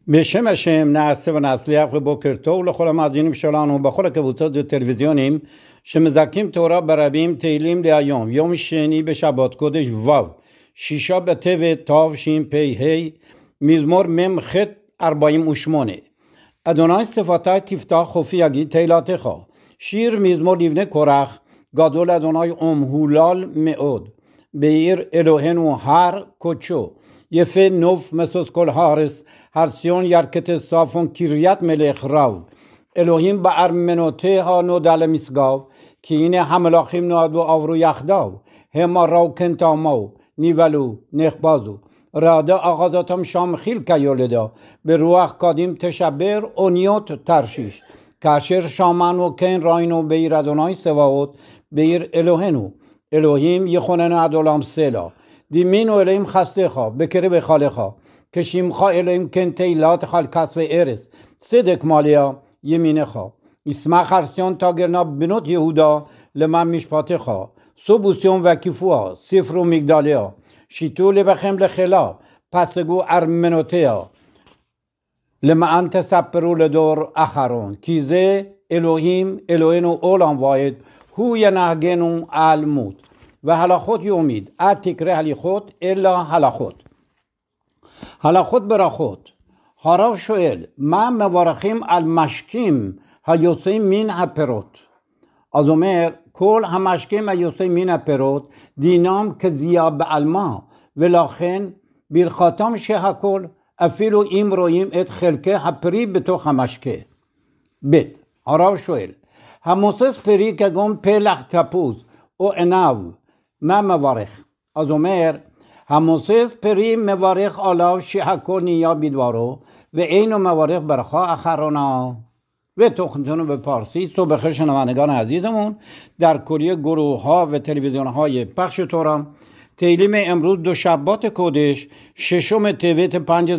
בשם השם נעשה ונצליח ובוקר טוב לכל המאזינים שלנו בכל הקבוצות וטלוויזיונים שמזכים תורה ברבים. תהילים להיום יום שני בשבת קודש ו' 6 בטבת תשפ"ה, מזמור מ"ח 48. אדוני שפתי תפתח חופי יגיד תהילתך. שיר מזמור לבני קורח. גדול אדוני ומהולל מאוד, בעיר אלוהינו הר קודשו. יפה נוף משוש כל הארץ, הר ציון ירכתי צפון, קריית מלך רב. אלוהים בארמנותיה נודע למשגב, כי הנה המלאכים נועדו עברו יחדיו. המה ראו כן תמו, נבהלו נחבזו. רעדה אחזתם שם חילקה יולדה, ברוח קדים תשבר אוניות תרשיש. כאשר שמענו כן ראינו בעיר אדוני צבאות, בעיר אלוהינו. אלוהים יכונן עד עולם סלה. דימינו אלוהים חסדך בקרב היכלך, כשמך אלוהים כן תהילתך על כספי ארץ, צדק מעליה ימינך. ישמח הר ציון תגרנה בנות יהודה למען משפטך. סובו ציון והקיפוה, ספרו מגדליה. שיתו לבכם לחילה, פסגו ארמנותיה, למען תספרו לדור אחרון. כי זה אלוהים אלוהינו עולם ועד, הוא ינהגנו על מות. והלכות יומית, אל תקרא הליכות אלא הלכות. הלכות ברכות. הרב שואל, מה מברכים על משקים היוצאים מן הפירות? אז אומר, כל המשקים היוצאים מן הפירות דינם כזיעה בעלמא, ולכן ברכתם שהכל, אפילו אם רואים את חלקי הפרי בתוך המשקה. ב' הרב שואל, המוסס פרי כגון פלח תפוז או ענב, מה מברך? אז אומר, המוסס פרי מברך עליו שהכל נהיה בדברו, ואינו מברך ברכה אחרונה. ותוכניתנו בפרסית. صبح بخیر شنوندگان عزیزمون در کلیه گروه ها و تلویزیون های پخش تورم. تیلیم امروز دو شبات کودش 6 تبت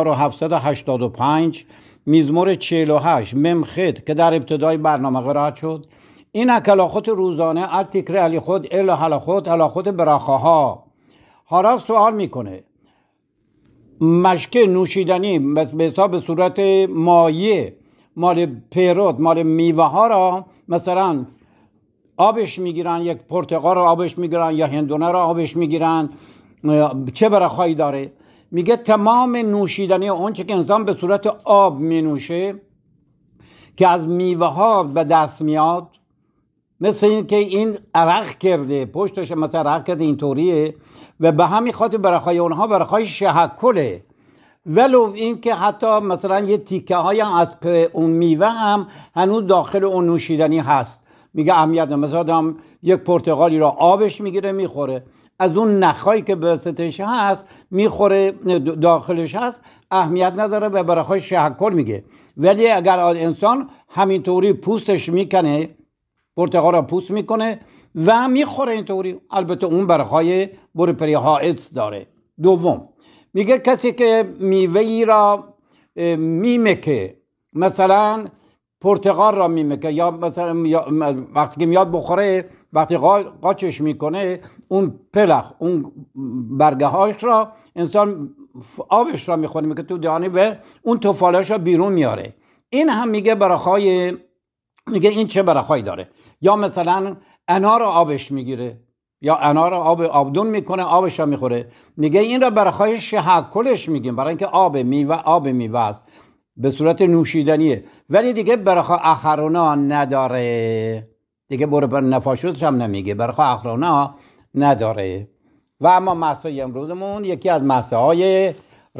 5785 مزمور 48 ممخت که در ابتدای برنامه قرائت شد. این هلاخوت روزانه از تکرار علی خود الا هلاخوت براخه ها. هراف سوال میکنه مشک نوشیدنی به حساب صورت مایع مال پیروت مال میوه ها را مثلا آبش میگیرن، یک پرتقال را آبش میگیرن یا هندونه را آبش میگیرن، چه برخایی داره؟ میگه تمام نوشیدنی اونچه که انسان به صورت آب مینوشه که از میوه ها به دست میاد، مثل این که این عرق کرده پشتش مثلا عرق کرده اینطوریه و به همین خاطر برخای اونها برخای شهکله، ولو این که حتی مثلا یه تیکه های از اون میوه هم هنوز داخل اون نوشیدنی هست. میگه اهمیت مثلا آدم یک پرتقالی را آبش میگیره میخوره، از اون نخایی که به وسطش هست میخوره داخلش هست اهمیت نداره و برخای شهکل میگه. ولی اگر انسان همینطوری پوستش میکنه، پرتقال را پوست میکنه و میخوره اینطوری، البته اون برخای بروپری حائط داره. دوم میگه کسی که میوهی را میمکه، مثلا پرتقال را میمکه یا مثلا وقتی که میاد بخوره، وقتی قاچش میکنه اون پلخ اون برگه هاش را انسان آبش را میخوره میگه تو دهانی و اون توفالش را بیرون میاره. این هم میگه برخای، میگه این چه برخایی داره. یا مثلا انار را آبش میگیره یا انار را آبدون میکنه آبش را میخوره، میگه این را برخای شهکلش میگیم، برای اینکه آب میوه است به صورت نوشیدنیه، ولی دیگه برخای اخرونا نداره، دیگه بر نفاشوتش هم نمیگه، برخای اخرونا نداره. و اما مسای امروزمون یکی از مساهای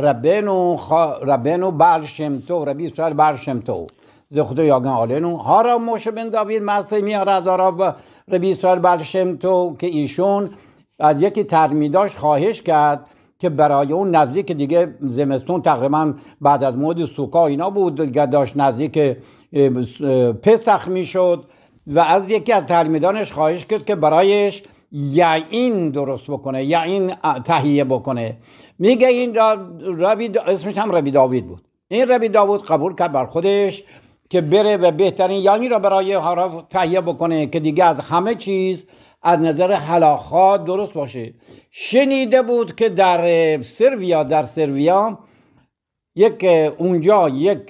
ربنو بر شمتو، ربی اسرائیل بر شمتو ز خدا یاگن آلنو هارا موشه بن داوید مسیح میاره از آراب ربی اسرائیل بر شمتو که ایشون از یکی تلمیداش خواهش کرد که برای اون نزدیک دیگه زمستون تقریبا بعد از مود سوکا اینا بود دیگه، داشت نزدیک پسخ میشد و از یکی از تلمیدانش خواهش کرد که برایش یعین درست بکنه، یعین تهیه بکنه. میگه این اسمش هم ربی داوید بود. این ربی داوود قبول کرد بر خودش که بره و بهترین یعنی را برای هارا تهیه بکنه که دیگه از همه چیز از نظر هلاخا درست باشه. شنیده بود که در سرویا اونجا یک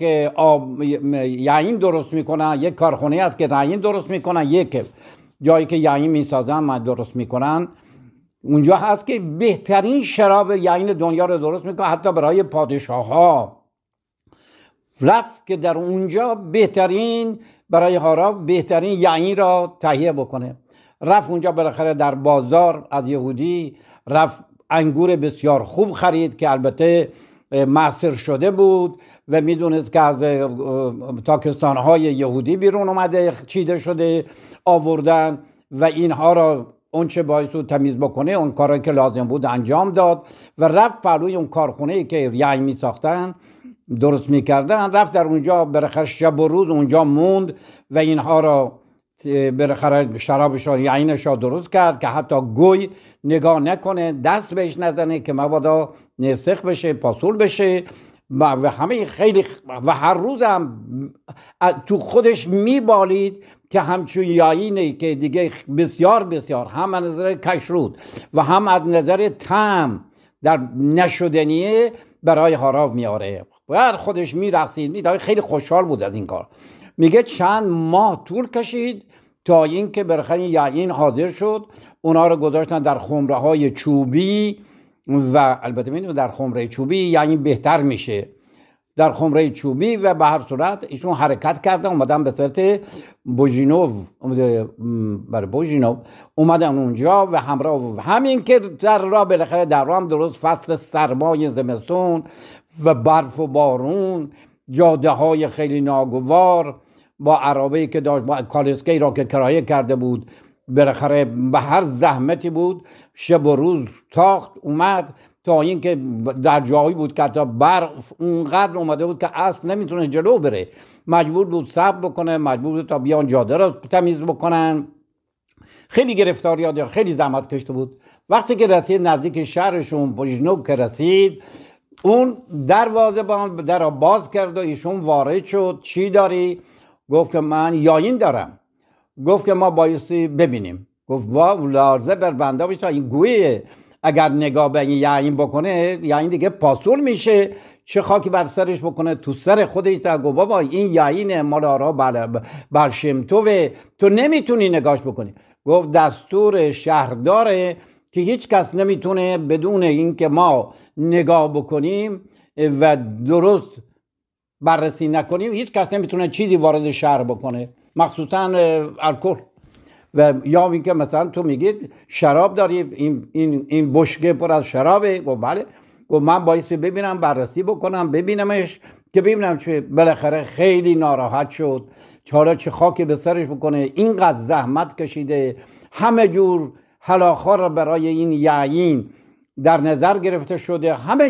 یعین درست میکنن، یک کارخونه است که یعین درست میکنن، یک جایی که یعین میسازن درست میکنن. اونجا هست که بهترین شراب یعین دنیا رو درست میکنه، حتی برای پادشاه ها. رفت که در اونجا بهترین برای هاراو بهترین یعین را تهیه بکنه. رفت اونجا بالاخره در بازار از یهودی رفت انگور بسیار خوب خرید که البته معصر شده بود و میدونست که از تاکستانهای یهودی بیرون اومده، چیده شده آوردن و اینها را اون چه باعث بود تمیز بکنه، اون کاری که لازم بود انجام داد و رفت پهلوی اون کارخونه‌ای که یعین می ساختن درست میکردن، رفت در اونجا بالاخره شب و روز اونجا موند و اینها را بالاخره شرابش را یعینش را درست کرد که حتی گوی نگاه نکنه، دست بهش نزنه که مبادا نسخ بشه، پاسول بشه و همه خیلی و هر روز هم تو خودش میبالید که همچون یعینی که دیگه بسیار بسیار هم از نظر کشروت و هم از نظر طعم در نشدنیه برای هاراو میاره و خودش میرقصید، خیلی خوشحال بود از این کار. میگه چند ماه طول کشید تا اینکه بالاخره یعین حاضر شد. اونا رو گذاشتن در خمره های چوبی و البته میدونید در خمره چوبی یعین بهتر میشه، در خمره چوبی و به هر صورت ایشون حرکت کردن، اومدن به صورت بوژینوف، برای بوژینوف اومدن اونجا و همراه همین که در راه بالاخره در راه هم درست فصل سرمای زمستون و برف و بارون، جاده های خیلی ناگوار با عربه‌ای که داشت، با کالسکه‌ای را که کرایه کرده بود، بالاخره به هر زحمتی بود شب و روز تاخت اومد تا اینکه در جایی بود که حتی برف اونقدر اومده بود که اصل نمیتونه جلو بره، مجبور بود صبر بکنه، مجبور بود تا بیان جاده را تمیز بکنن. خیلی گرفتاریات، خیلی زحمت کشته بود. وقتی که رسید نزدیک شهرشون بوژینوف که رسید، اون دروازه در باز کرد و ایشون وارد شد. چی داری؟ گفت که من یعین دارم. گفت که ما بایستی ببینیم. گفت واو لارزه بر بنده بشه، این گویه اگر نگاه به این یعین بکنه یعین دیگه پاسول میشه، چه خاکی بر سرش بکنه تو سر خودش. گفت بابا این یعین مال آرا بر شمتوه، تو نمیتونی نگاش بکنی. گفت دستور شهرداره که هیچ کس نمیتونه بدون اینکه ما نگاه بکنیم و درست بررسی نکنیم، هیچ کس نمیتونه چیزی وارد شهر بکنه، مخصوصا الکل. و یا اینکه مثلا تو میگید شراب داری، این بشکه پر از شرابه. گفت بله. گفت من بایستی ببینم، بررسی بکنم، ببینمش که ببینم چه. بالاخره خیلی ناراحت شد، حالا چه خاکی به سرش بکنه، اینقدر زحمت کشیده، همه جور هلاخا را برای این یعین در نظر گرفته شده، همه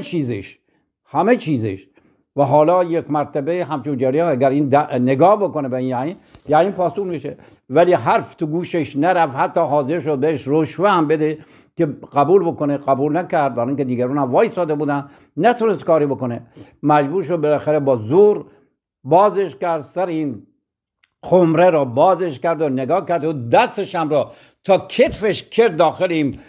چیزش و حالا یک مرتبه همچون جریان اگر این نگاه بکنه به این یعین پاسول میشه. ولی حرف تو گوشش نرفت، حتی حاضر شد بهش رشوه هم بده که قبول بکنه، قبول نکرد، برای اینکه دیگران هم وایساده بودن، نتونست کاری بکنه، مجبور شد بالاخره با زور بازش کرد، سر این خمره را بازش کرد و نگاه کرد و دستش هم را تا کتفش کرد داخل این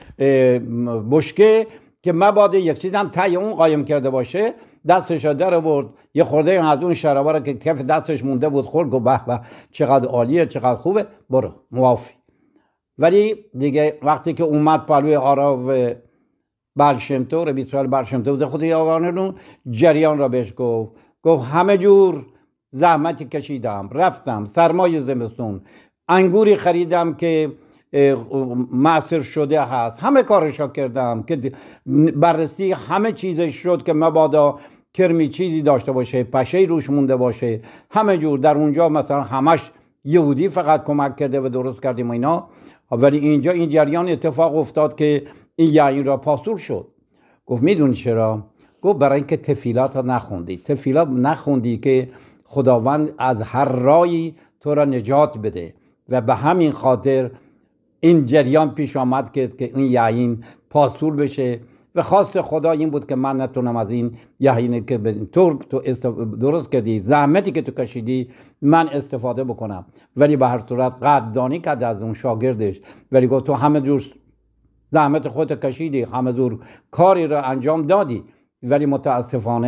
بشکه که مبادا یک چیز هم تای اون قایم کرده باشه. دستش را در آورد، یه خورده از اون شرابا را که کف دستش مونده بود خورد، گفت به به چقدر عالیه، چقدر خوبه، برو موافی. ولی دیگه وقتی که اومد پلوی آراو برشمتو، ربی اسرائیل برشمتو بوده، خود یاوانون جریان را بهش گفت همه جور زحمتی کشیدم، رفتم سرمای زمستون، انگوری خریدم که معصر شده هست، همه کارشا کردم که بررسی همه چیزش شد که مبادا کرمی چیزی داشته باشه، پشه‌ای روش مونده باشه، همه جور. در اونجا مثلا همش یهودی فقط کمک کرده و درست کردیم اینا. ولی اینجا این جریان اتفاق افتاد که این یعین را پاسول شد. گفت میدونی چرا؟ گفت برای اینکه تفیلات را نخوندی که خداوند از هر رایی تو را نجات بده و به همین خاطر این جریان پیش آمد که این یعین پاسول بشه و خواست خدا این بود که من نتونم از این یعینی که به طور تو درست کردی، زحمتی که تو کشیدی، من استفاده بکنم. ولی به هر صورت قدردانی کرد از اون شاگردش، ولی گفت تو همه جور زحمت خودت کشیدی، همه جور کاری را انجام دادی، ولی متاسفانه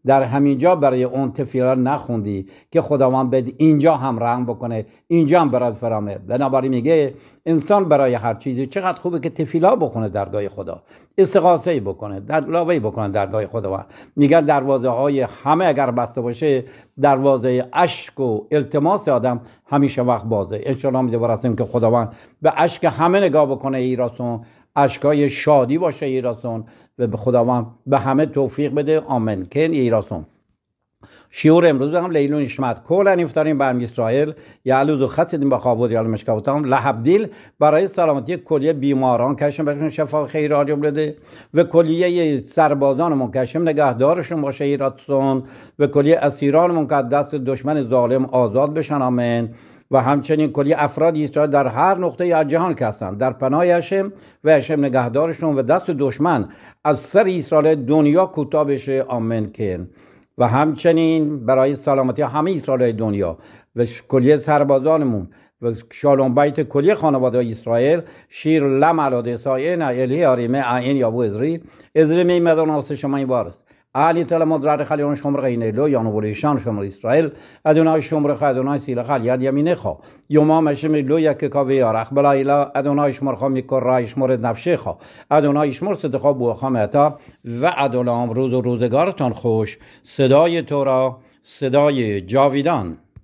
در همینجا برای اون تفیلا نخوندی که خداوند به اینجا هم رحم بکنه، اینجا هم برات فرامه. بنابراین میگه انسان برای هر چیزی چقدر خوبه که تفیلا بخونه درگاه خدا، استغاثه بکنه، دعوی بکنه درگاه خداوند. میگن دروازه های همه اگر بسته باشه، دروازه اشک و التماس آدم همیشه وقت بازه. ان شاء الله می‌دونیم که خداوند به اشک همه نگاه بکنه ایراسون، اشکای شادی باشه ایراسون، و به خداوند به همه توفیق بده. آمین. کن ایراسون. שיעור امروز هم לעילוי נשמת כל הנפטרים בעם ישראל יעלו זו חסדים בכבוד יעלו משכבותם להבדיל برای سلامتی کلیه بیماران کشم بهشون شفا خیر عالی بده و کلیه سربازانمون کشم نگهدارشون باشه ایراتون و کلیه اسیرانمون که دست دشمن ظالم آزاد بشن. آمین. و همچنین کلیه افراد اسرائیل در هر نقطه از جهان که هستند در پناه هشم و هشم نگهدارشون و دست دشمن از سر اسرائیل دنیا کوتاه بشه. آمین. کن. و همچنین برای سلامتی همه اسرائیل دنیا و کلیه سربازانمون و شالوم بیت کلیه خانواده اسرائیل شیر لم علاده سایه نه الهی آریمه عین یابو ازری میمدان آسه شما این بارست علی تعالی مدرد خلیون شمر غینه لو یانو بولیشان شمر اسرائیل ادونای شمر خ ادونای سیل خل ید یمینه خو یوما مشم لو یک کاوی یارخ بلا الا ادونای شمر خو میکر رای شمر نفشه خو ادونای شمر صدقا بو خامتا و ادونام روز و روزگارتان خوش. صدای تو را صدای جاویدان.